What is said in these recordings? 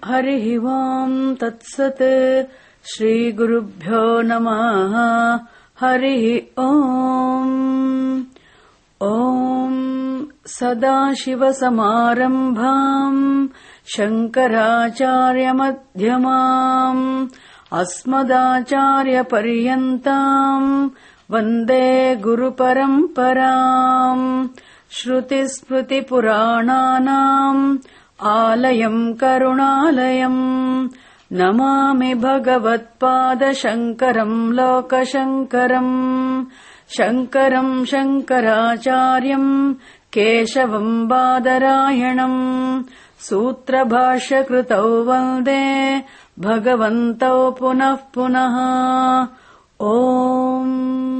हरिः ओम् तत्सत् श्रीगुरुभ्यो नमः। हरिः ओम्। ॐ सदाशिवसमारम्भाम् शङ्कराचार्यमध्यमाम् अस्मदाचार्यपर्यन्ताम् वन्दे गुरुपरम्पराम्। श्रुतिस्मृतिपुराणानाम् आलयम् करुणालयम् नमामि भगवत्पादशङ्करम् लोकशङ्करम्। शङ्करम् शङ्कराचार्यम् केशवम् बादरायणम् सूत्रभाष्यकृतौ वन्दे भगवन्तौ पुनः पुनः। ॐ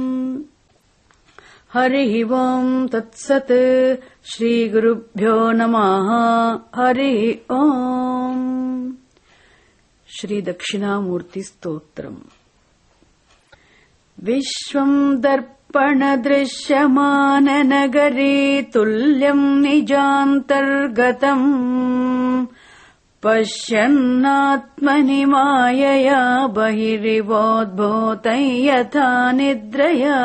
हरिः ओम् तत्सत् श्रीगुरुभ्यो नमः। हरिः ओम्। श्रीदक्षिणामूर्तिस्तोत्रम्। विश्वम् दर्पणदृश्यमाननगरी तुल्यम् निजान्तर्गतम् पश्यन्नात्मनि मायया बहिरिवोद्भूतं यथा निद्रया।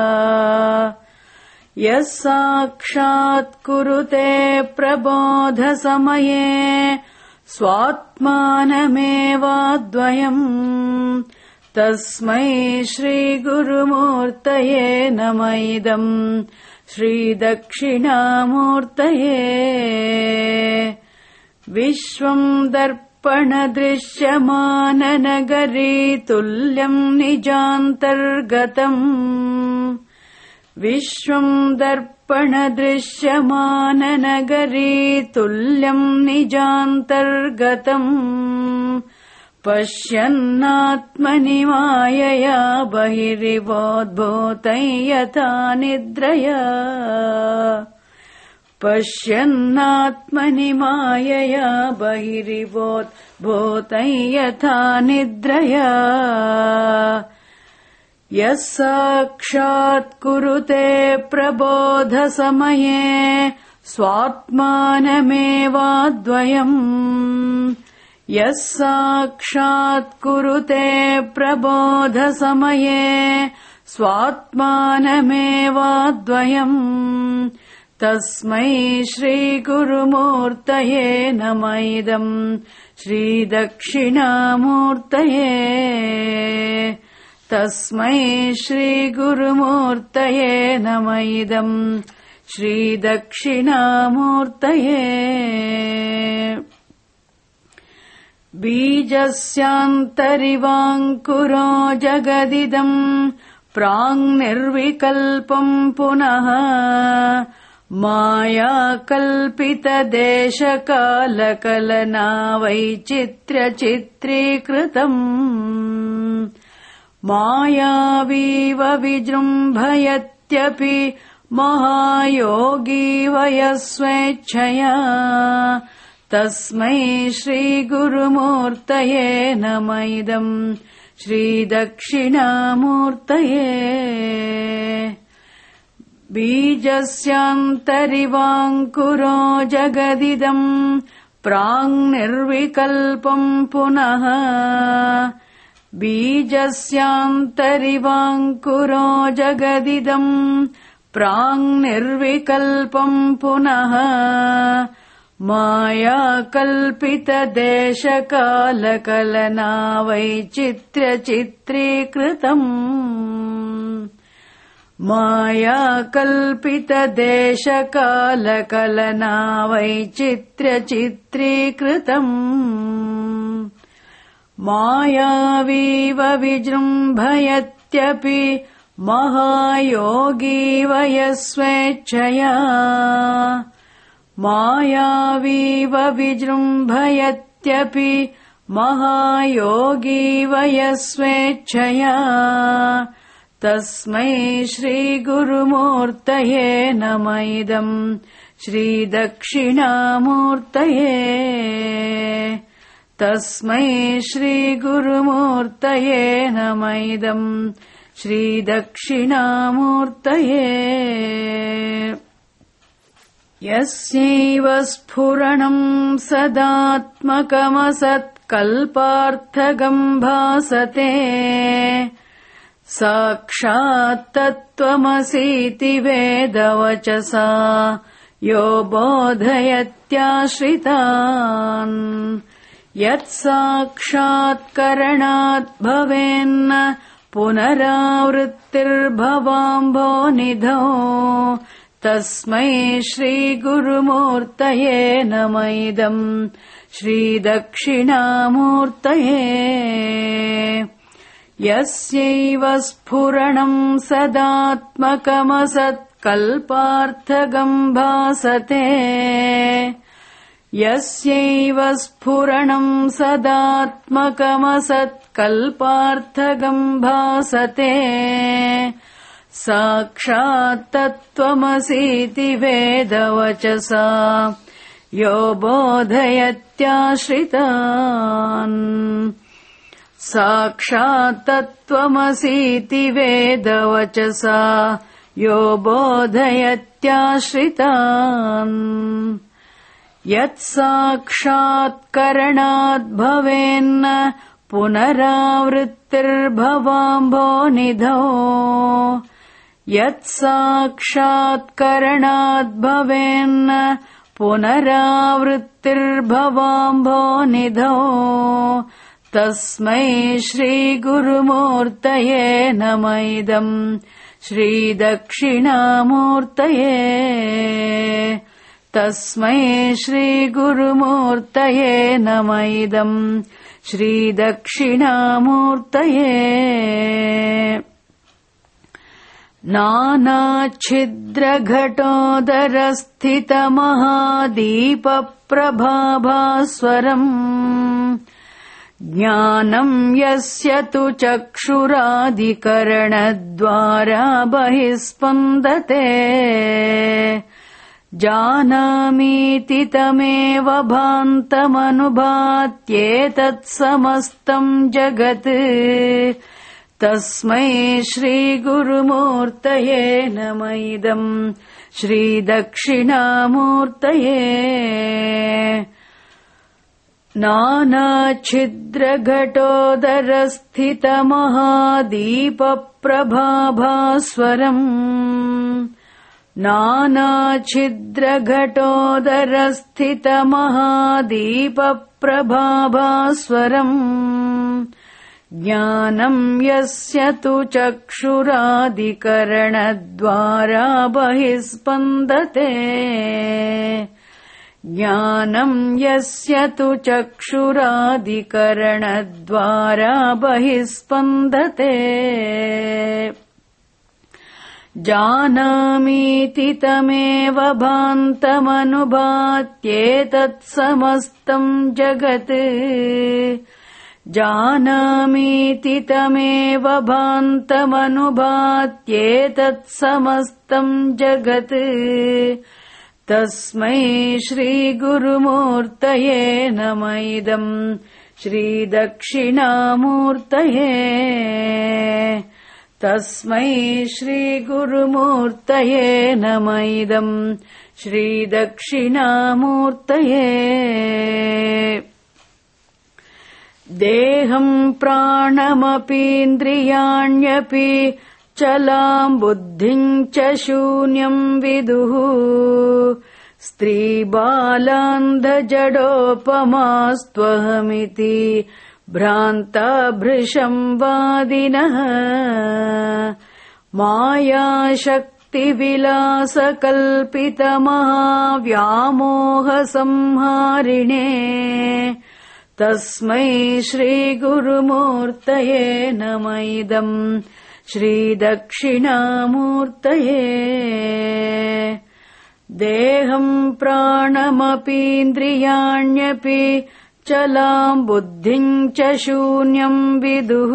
यः साक्षात् कुरुते प्रबोधसमये स्वात्मानमेवाद्वयम् तस्मै श्रीगुरुमूर्तये नम इदम् श्रीदक्षिणामूर्तये। विश्वम् दर्पणदृश्यमाननगरी तुल्यम् निजान्तर्गतम् विश्वम् दर्पणदृश्यमाननगरी तुल्यम् निजान्तर्गतम् पश्यन्नात्मनि मायया बहिरिवोद्भूतं यथा निद्रया। पश्यन्नात्मनि मायया बहिरिवोद्भूतं यथा निद्रया। यः साक्षात् कुरुते प्रबोधसमये स्वात्मानमेवाद्वयम्। यः साक्षात् कुरुते प्रबोधसमये स्वात्मानमेवाद्वयम् तस्मै श्रीगुरुमूर्तये नम इदम् श्रीदक्षिणामूर्तये। तस्मै श्रीगुरुमूर्तये नम इदम् श्रीदक्षिणामूर्तये। बीजस्यान्तरिवाङ्कुरो जगदिदम् प्राङ्निर्विकल्पम् पुनः मायाकल्पितदेशकालकलना वैचित्र्यचित्रीकृतम्। मायावीव विजृम्भयत्यपि महायोगी वयस्वेच्छया तस्मै श्रीगुरुमूर्तये नम इदम् श्रीदक्षिणामूर्तये। बीजस्यान्तरिवाङ्कुरो जगदिदम् प्राङ्निर्विकल्पम् पुनः बीजस्यान्तरिवाङ्कुरो जगदिदम् प्राङ्निर्विकल्पम् पुनः मायाकल्पितदेशकालकलना वैचित्र्यचित्रीकृतम्। मायाकल्पितदेशकालकलना वैचित्र्यचित्रीकृतम्। मायावीव विजृम्भयत्यपि महायोगी वयस्वेच्छया। मायावीव विजृम्भयत्यपि महायोगी वयस्वेच्छया तस्मै श्रीगुरुमूर्तये नम इदम् श्रीदक्षिणामूर्तये। तस्मै श्रीगुरुमूर्तये नम इदम् श्रीदक्षिणामूर्तये। यस्यैव स्फुरणम् सदात्मकमसत्कल्पार्थगम् भासते साक्षात् तत्त्वमसीति वेदवचसा यो बोधयत्याश्रितान् यत्साक्षात्करणात् भवेन्न पुनरावृत्तिर्भवाम्भोनिधौ तस्मै श्रीगुरुमूर्तये नमः इदम् श्रीदक्षिणामूर्तये यस्यैव स्फुरणम् सदात्मकमसत्कल्पार्थगम् भासते यस्यैव स्फुरणम् सदात्मकमसत्कल्पार्थगम् भासते साक्षात् तत्त्वमसीति वेदवचसा यो बोधयत्याश्रितान् साक्षात् तत्त्वमसीति वेदवचसा यो बोधयत्याश्रितान् यत्साक्षात्करणात् भवेन्न पुनरावृत्तिर्भवाम्भोनिधौ यत्साक्षात्करणात् भवेन्न पुनरावृत्तिर्भवाम्भोनिधौ तस्मै श्रीगुरुमूर्तये नमः इदम् श्रीदक्षिणामूर्तये तस्मै श्रीगुरुमूर्तये नमः इदम् श्रीदक्षिणामूर्तये नानाच्छिद्रघटोदरस्थितमहादीपप्रभाभास्वरम् ज्ञानम् यस्य तु चक्षुरादिकरणद्वारा बहिः स्पन्दते जानामीति तमेव भान्तमनुभात्येतत्समस्तम् जगत् तस्मै श्रीगुरुमूर्तये नमः इदम् श्रीदक्षिणामूर्तये नानाच्छिद्रघटोदरस्थितमहादीपप्रभाभास्वरम् नानाच्छिद्रघटोदरस्थितमहादीपप्रभाभास्वरम् ज्ञानम् यस्य तु चक्षुरादिकरणद्वारा बहिः स्पन्दते ज्ञानम् यस्य तु चक्षुरादिकरणद्वारा बहिः स्पन्दते जानामीति तमेव भान्तमनुभात्येतत्समस्तम् जगत् जानामीति तमेव भान्तमनुभात्येतत्समस्तम् जगत् तस्मै श्रीगुरुमूर्तये नमः इदम् श्रीदक्षिणामूर्तये तस्मै श्रीगुरुमूर्तये नमः इदम् श्रीदक्षिणामूर्तये देहम् प्राणमपीन्द्रियाण्यपि चलाम् बुद्धिम् च शून्यम् विदुः स्त्रीबालान्धजडोपमास्त्वहमिति भ्रान्ताभृशम् वादिनः मायाशक्तिविलासकल्पितमहाव्यामोहसंहारिणे तस्मै श्रीगुरुमूर्तये नमः इदम् श्रीदक्षिणामूर्तये देहम् प्राणमपीन्द्रियाण्यपि चलाम् बुद्धिम् च शून्यम् विदुः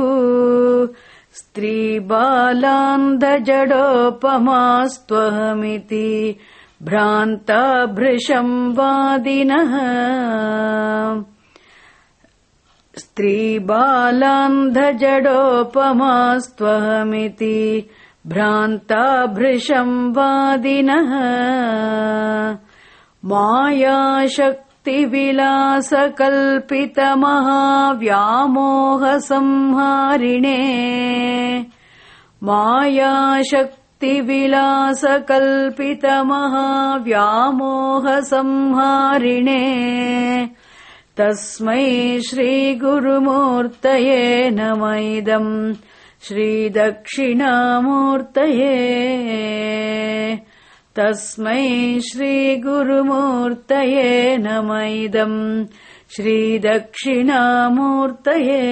स्त्रीबालान्धजडोपमास्त्वहमिति भ्रान्ताभृशम् वादिनः स्त्रीबालान्धजडोपमास्त्वहमिति भ्रान्ताभृशम् वादिनः मायाशक्तिविलासकल्पितमहाव्यामोहसंहारिणे मायाशक्तिविलासकल्पितमहाव्यामोहसंहारिणे तस्मै श्रीगुरुमूर्तये नमः इदम् श्रीदक्षिणामूर्तये तस्मै श्रीगुरुमूर्तये नमः इदम् श्रीदक्षिणामूर्तये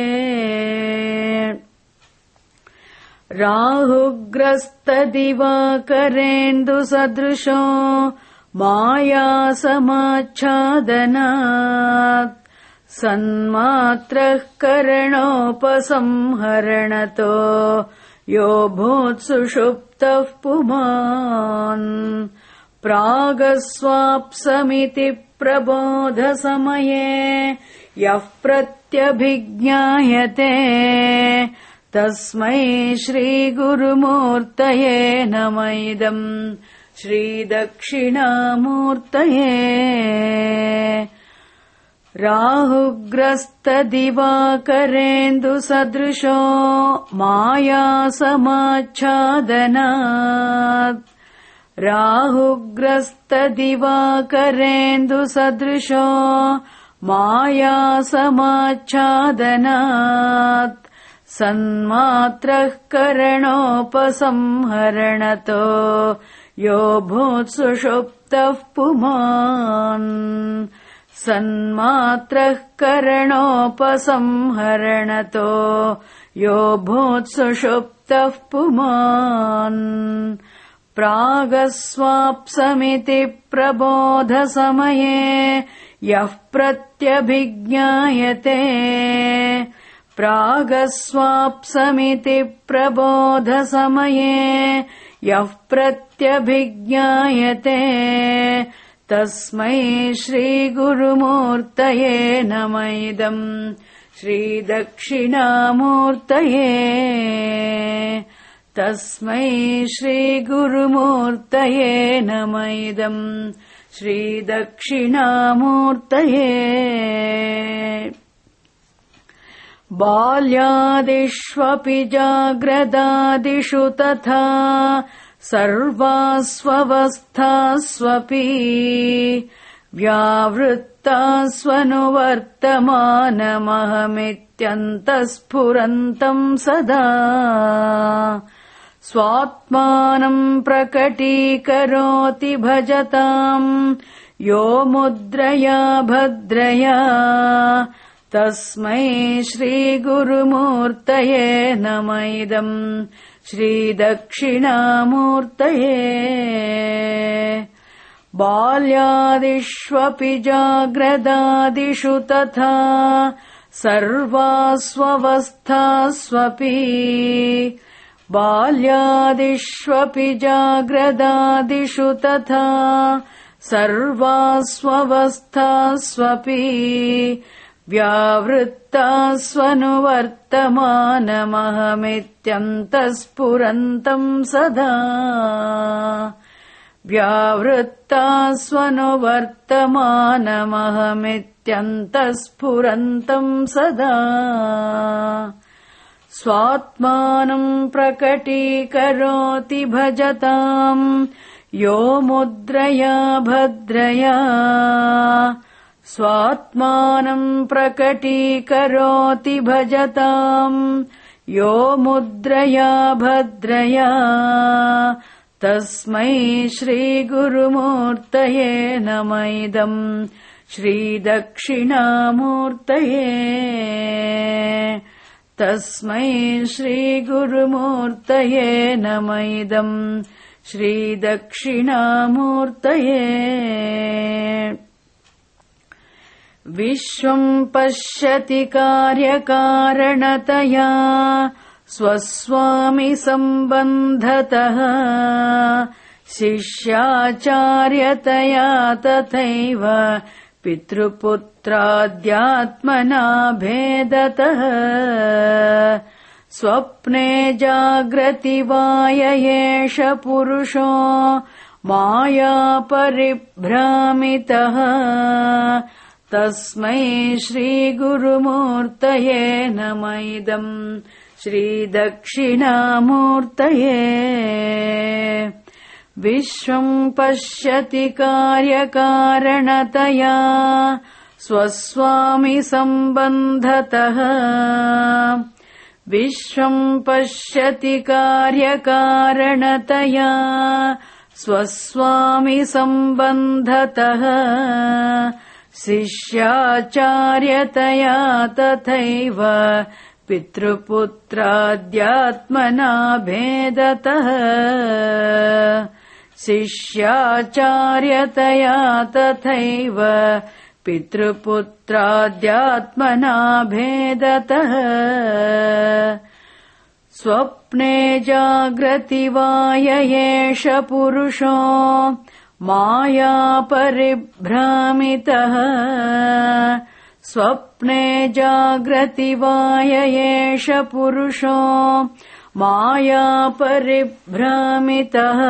राहुग्रस्तदिवाकरेन्दुसदृशो मायासमाच्छादनात् सन्मात्रः करणोपसंहरणतो यो भूत्सुषुप्तः पुमान् प्रागस्वाप्समिति प्रबोधसमये यः प्रत्यभिज्ञायते तस्मै श्रीगुरुमूर्तये नमः इदम् श्रीदक्षिणामूर्तये राहुग्रस्तदिवाकरेन्दुसदृशो मायासमाच्छादनात् राहुग्रस्तदिवाकरेन्दुसदृशो मायासमाच्छादनात् सन्मात्रः करणोपसंहरणतो यो भूत्सुषुप्तः पुमान् सन्मात्रः करणोपसंहरणतो यो भूत्सुषुप्तः पुमान् प्रागस्वाप्समिति प्रबोधसमये यः प्रत्यभिज्ञायते प्रागस्वाप्समिति प्रबोधसमये यः प्रत्यभिज्ञायते तस्मै श्रीगुरुमूर्तये नमः इदम् श्रीदक्षिणामूर्तये तस्मै श्रीगुरुमूर्तये नमः इदम् श्रीदक्षिणामूर्तये बाल्यादिष्वपि जाग्रदादिषु तथा सर्वास्वस्थास्वपि व्यावृत्तास्वनुवर्तमानमहमित्यन्तःस्फुरन्तम् सदा स्वात्मानम् प्रकटीकरोति भजताम् यो मुद्रया भद्रया तस्मै श्रीगुरुमूर्तये नमः इदम् श्रीदक्षिणामूर्तये बाल्यादिष्वपि जाग्रदादिषु तथा सर्वास्वस्थास्वपि बाल्यादिष्वपि जाग्रदादिषु तथा सर्वास्वस्थास्वपि व्यावृत्तास्वनुवर्तमानमहमित्यन्तःस्फुरन्तम् सदा व्यावृत्तास्वनुवर्तमानमहमित्यन्तःस्फुरन्तम् सदा स्वात्मानम् प्रकटीकरोति भजताम् यो मुद्रया भद्रया स्वात्मानम् प्रकटीकरोति भजताम् यो मुद्रया भद्रया तस्मै श्रीगुरुमूर्तये नमः इदम् श्रीदक्षिणामूर्तये तस्मै श्रीगुरुमूर्तये नमः इदम् श्रीदक्षिणामूर्तये विश्वम् पश्यति कार्यकारणतया स्वस्वामि सम्बन्धतः शिष्याचार्यतया तथैव पितृपुत्राद्यात्मना भेदतः स्वप्ने जाग्रति वा य एष पुरुषो माया परिभ्रामितः तस्मै श्रीगुरुमूर्तये नम इदम् श्रीदक्षिणामूर्तये। विश्वम् पश्यति कार्यकारणतया स्वस्वामि सम्बन्धतः। विश्वम् पश्यति कार्यकारणतया स्वस्वामि सम्बन्धतः। शिष्याचार्यतया तथैव पितृपुत्राद्यात्मना भेदतः। शिष्याचार्यतया तथैव पितृपुत्राद्यात्मना भेदतः। स्वप्ने जाग्रति वा य एष पुरुषो माया परिभ्रामितः। स्वप्ने जाग्रति वा य एष पुरुषो माया परिभ्रामितः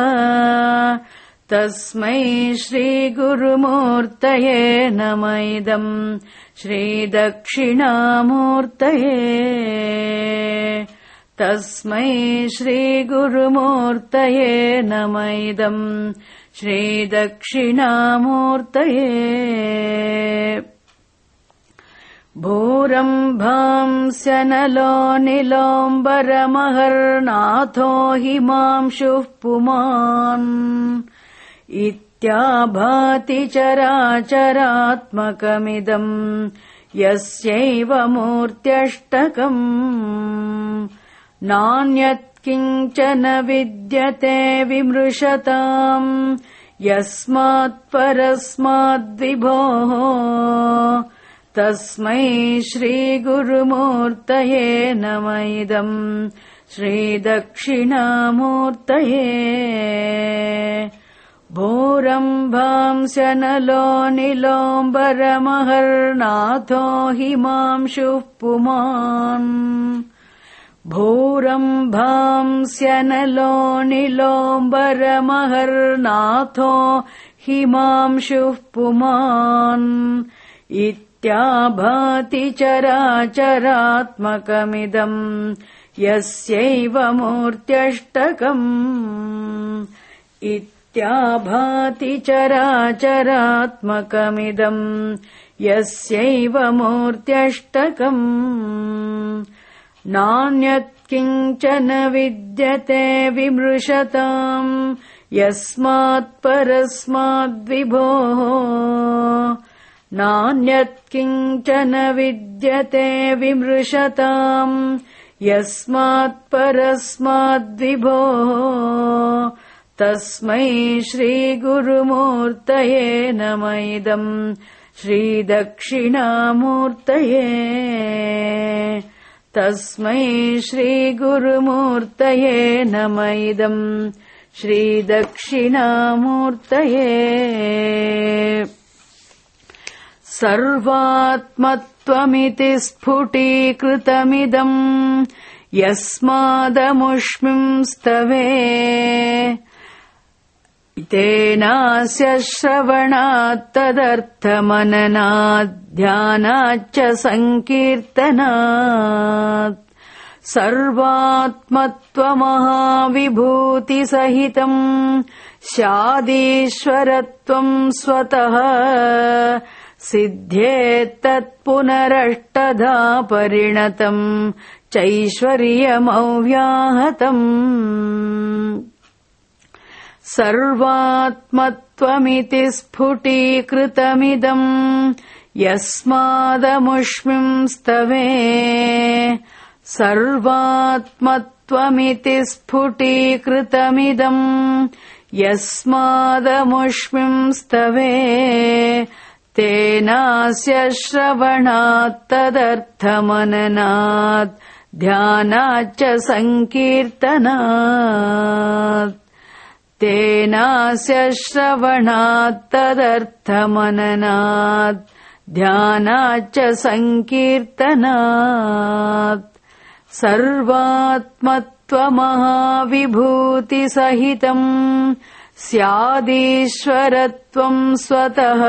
तस्मै श्रीगुरुमूर्तये नम इदम् श्रीदक्षिणामूर्तये। तस्मै श्रीगुरुमूर्तये नम इदम् श्रीदक्षिणामूर्तये। भूरम्भांस्यनलो निलोऽम्बरमहर्नाथो हिमांशुः पुमान् इत्याभाति चराचरात्मकमिदम् यस्यैव मूर्त्यष्टकम्। नान्यत्किञ्चन विद्यते विमृशताम् यस्मात्परस्माद्विभोः। तस्मै श्रीगुरुमूर्तये नम इदम् श्रीदक्षिणामूर्तये। भूरम्भांस्यनलो निलोऽम्बरमहर्नाथो हिमांशुः पुमान्। भूरम्भांस्यनलो निलोऽम्बरमहर्नाथो हिमांशुः पुमान् इत्याभाति चराचरात्मकमिदम् यस्यैव मूर्त्यष्टकम्। इत्याभाति चराचरात्मकमिदम् यस्यैव मूर्त्यष्टकम्। नान्यत्किञ्चन विद्यते विमृशताम् यस्मात्परस्माद्विभोः। नान्यत्किञ्चन विद्यते विमृशताम् यस्मात्परस्माद्विभोः। तस्मै श्रीगुरुमूर्तये नम इदम् श्रीदक्षिणामूर्तये। तस्मै श्रीगुरुमूर्तये नम इदम् श्रीदक्षिणामूर्तये। सर्वात्मत्वमिति स्फुटीकृतमिदम् यस्मादमुष्मिंस्तवे। तेनास्य श्रवणात् तदर्थमननात् ध्यानाच्च सङ्कीर्तनात्। सर्वात्मत्वमहाविभूतिसहितम् स्यादीश्वरत्वम् स्वतः। सिद्ध्येत्तत्पुनरष्टधा परिणतम् चैश्वर्यमव्याहतम्। सर्वात्मत्वमिति स्फुटीकृतमिदम् यस्मादमुष्मिंस्तवे। सर्वात्मत्वमिति स्फुटीकृतमिदम् यस्मादमुष्मिंस्तवे। तेनास्य श्रवणात् तदर्थमननात् ध्यानाच्च सङ्कीर्तनात्। तेनास्य श्रवणात् तदर्थमननात् ध्यानाच्च सङ्कीर्तनात्। सर्वात्मत्वमहाविभूतिसहितम् स्यादीश्वरत्वम् स्वतः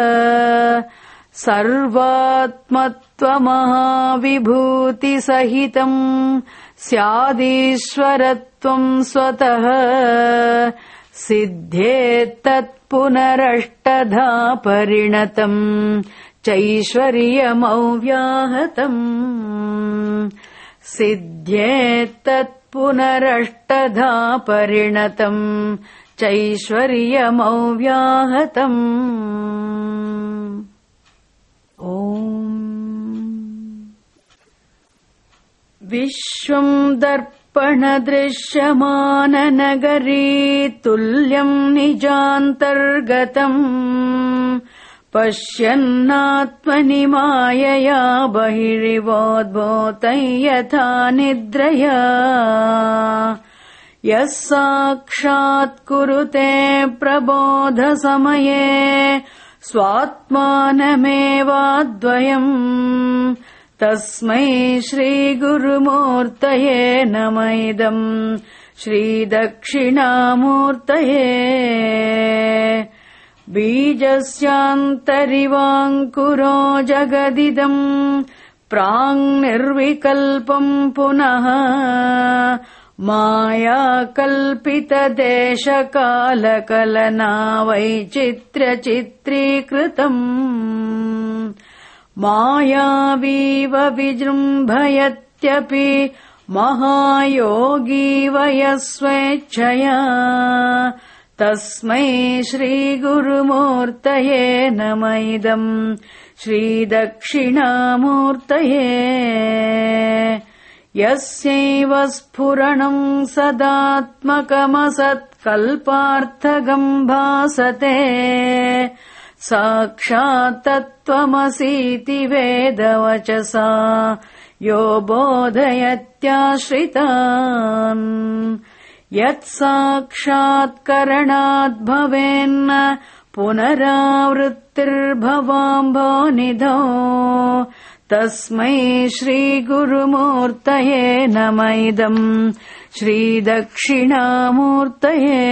सर्वात्मत्वमहाविभूतिसहितम् स्यादीश्वरत्वम् स्वतः सिद्धेत्तत्पुनरष्टधा परिणतम् चैश्वर्यमव्याहतम् सिद्धेत्तत्पुनरष्टधा परिणतम् चैश्वर्यमव्याहतम् विश्वम् दर्पणदृश्यमाननगरी तुल्यम् निजान्तर्गतम् पश्यन्नात्मनि मायया बहिरिवोद्भूतं यथा निद्रया यः साक्षात् कुरुते प्रबोधसमये स्वात्मानमेवाद्वयम् तस्मै श्रीगुरुमूर्तये नम इदम् श्रीदक्षिणामूर्तये बीजस्यान्तरिवाङ्कुरो जगदिदम् प्राङ्निर्विकल्पम् पुनः मायाकल्पितदेशकालकलना वैचित्र्यचित्रीकृतम् मायावीव विजृम्भयत्यपि महायोगी वयस्वेच्छया तस्मै श्रीगुरुमूर्तये नम इदम् श्रीदक्षिणामूर्तये यस्यैव स्फुरणम् सदात्मकमसत्कल्पार्थगम् भासते साक्षात् तत्त्वमसीति वेदवचसा यो बोधयत्याश्रितान् यत्साक्षात्करणाद् भवेन्न पुनरावृत्तिर्भवाम्भोनिधौ तस्मै श्रीगुरुमूर्तये नम इदम् श्रीदक्षिणामूर्तये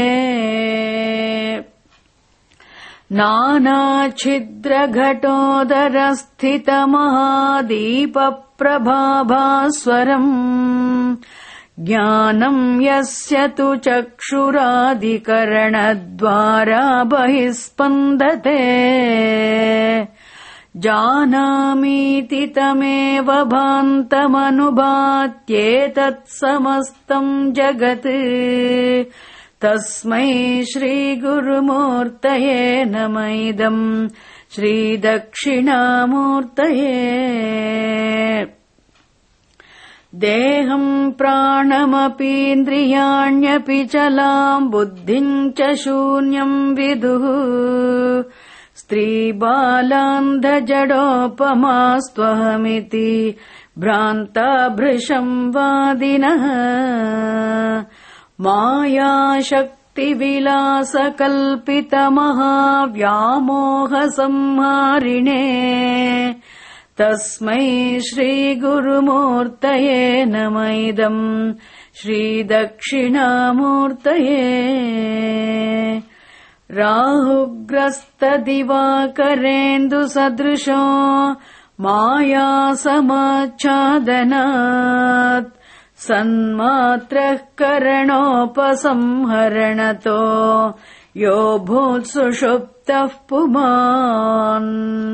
नानाच्छिद्रघटोदरस्थितमहादीपप्रभाभास्वरम् ज्ञानम् यस्य तु चक्षुरादिकरणद्वारा बहिःस्पन्दते जानामीति तमेव भान्तमनुभात्येतत्समस्तम् जगत् तस्मै श्रीगुरुमूर्तये नम इदम् श्रीदक्षिणामूर्तये देहम् प्राणमपीन्द्रियाण्यपि चलाम् बुद्धिम् च शून्यम् विदुः स्त्रीबालान्धजडोपमास्त्वहमिति भ्रान्ता भृशम् वादिनः मायाशक्तिविलासकल्पितमहाव्यामोहसंहारिणे तस्मै श्रीगुरुमूर्तये नम इदम् श्रीदक्षिणामूर्तये राहुग्रस्तदिवाकरेन्दुसदृशो मायासमाच्छादनात् सन्मात्रः करणोपसंहरणतो यो भूत्सुषुप्तः पुमान्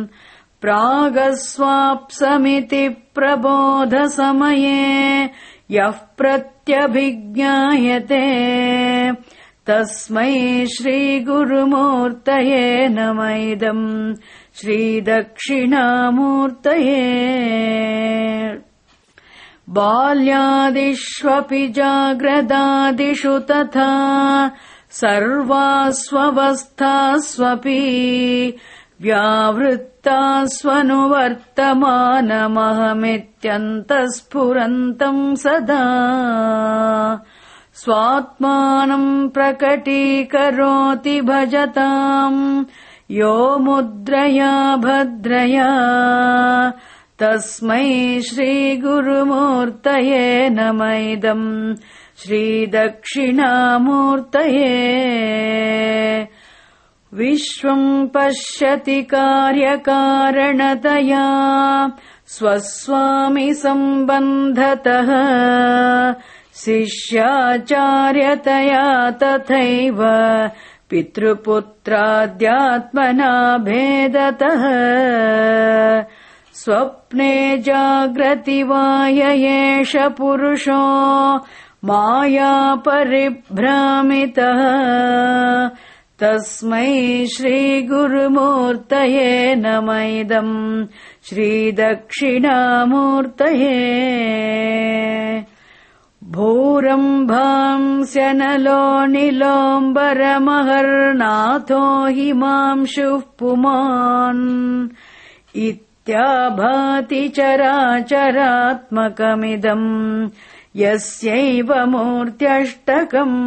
प्रागस्वाप्समिति प्रबोधसमये यः प्रत्यभिज्ञायते तस्मै श्रीगुरुमूर्तये नम इदम् श्रीदक्षिणामूर्तये बाल्यादिष्वपि जाग्रदादिषु तथा सर्वास्वस्थास्वपि व्यावृत्तास्वनुवर्तमानमहमित्यन्तःस्फुरन्तम् सदा स्वात्मानम् प्रकटीकरोति भजताम् यो मुद्रया भद्रया तस्मै श्रीगुरुमूर्तये नम इदम् श्रीदक्षिणामूर्तये। विश्वम् पश्यति कार्यकारणतया स्वस्वामि सम्बन्धतः शिष्याचार्यतया तथैव पितृपुत्राद्यात्मना भेदतः। स्वप्ने जाग्रति वा य एष पुरुषो माया परिभ्रामितः तस्मै श्रीगुरुमूर्तये नम इदम् श्रीदक्षिणामूर्तये। भूरम्भांस्यनलो निलोऽम्बरमहर्नाथो हिमांशुः पुमान् इत्याभाति चराचरात्मकमिदम् यस्यैव मूर्त्यष्टकम्।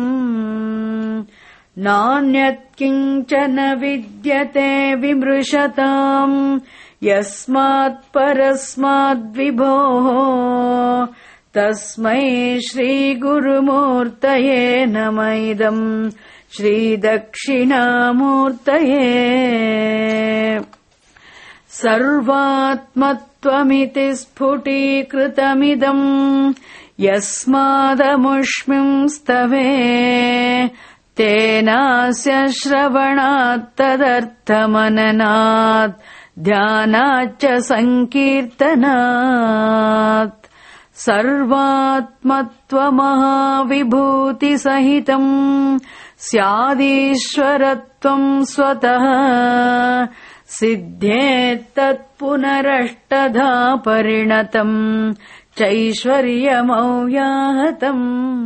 नान्यत्किञ्चन विद्यते विमृशताम् यस्मात्परस्माद्विभोः तस्मै श्रीगुरुमूर्तये नम इदम् श्रीदक्षिणामूर्तये। सर्वात्मत्वमिति स्फुटीकृतमिदम् यस्मादमुष्मिंस्तवे तेनास्य श्रवणात् तदर्थमननात् ध्यानाच्च सङ्कीर्तनात्। सर्वात्मत्वमहाविभूतिसहितम् स्यादीश्वरत्वम् स्वतः सिद्ध्येत्तत्पुनरष्टधा परिणतम् चैश्वर्यमौयाहतम्।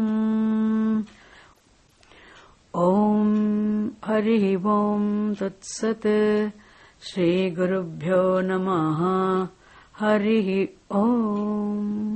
ॐ हरिः ॐ तत्सत्। श्रीगुरुभ्यो नमः। हरिः ॐ।